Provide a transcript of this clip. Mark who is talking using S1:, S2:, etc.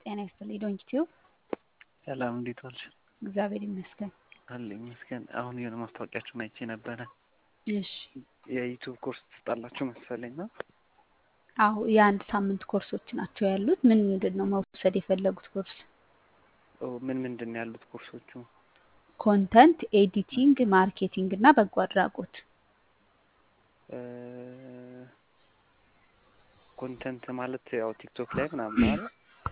S1: ጤና ይስጥልኝ ዶንኪቲዩ
S2: ሰላም እንዴት ዋልሽ?
S1: እግዚአብሔር ይመስገን።
S2: አለኝ ይመስገን። አሁን የሆነ ማስታወቂያችሁን አይቼ ነበረ።
S1: እሺ
S2: የዩቲዩብ ኮርስ ትሰጣላችሁ መሰለኝ ነው?
S1: አዎ የአንድ ሳምንት ኮርሶች ናቸው ያሉት። ምንድን ነው መውሰድ የፈለጉት ኮርስ?
S2: ምን ምንድን ነው ያሉት ኮርሶቹ?
S1: ኮንተንት ኤዲቲንግ፣ ማርኬቲንግ እና በጎ አድራጎት።
S2: ኮንተንት ማለት ያው ቲክቶክ ላይ ምናምን ነው አይደል?